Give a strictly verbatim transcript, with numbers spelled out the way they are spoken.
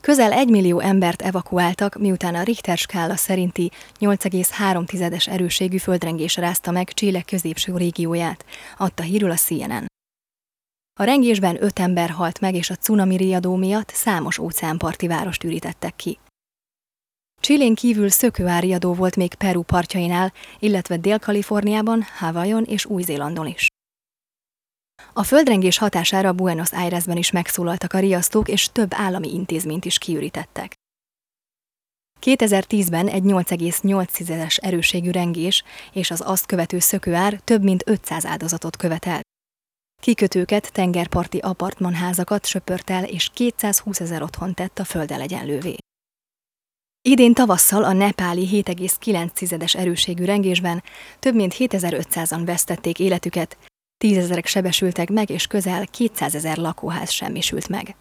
Közel egymillió embert evakuáltak, miután a Richter skála szerinti nyolc egész három es erősségű földrengés rázta meg Chile középső régióját, adta hírül a C N N. A rengésben öt ember halt meg, és a cunami riadó miatt számos óceánparti várost ürítettek ki. Chilén kívül szökőárriadó volt még Peru partjainál, illetve Dél-Kaliforniában, Hawaiion és Új-Zélandon is. A földrengés hatására Buenos Airesben is megszólaltak a riasztók, és több állami intézményt is kiürítettek. kétezer-tízben egy nyolc egész nyolc es erősségű rengés és az azt követő szökőár több mint ötszáz áldozatot követelt. Kikötőket, tengerparti apartmanházakat söpört el, és kétszázhúszezer otthont tett a földdel egyenlővé. Idén tavasszal a nepáli hét egész kilenc es erősségű rengésben több mint hétezer-ötszázan vesztették életüket, tízezerek sebesültek meg, és közel kétszázezer lakóház semmisült meg.